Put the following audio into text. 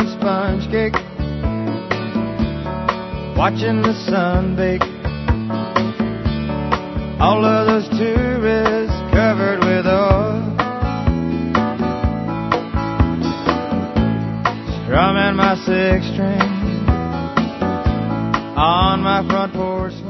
sponge cake, watching the sun bake. All of those tourists covered with oil, strumming my six string on my front porch.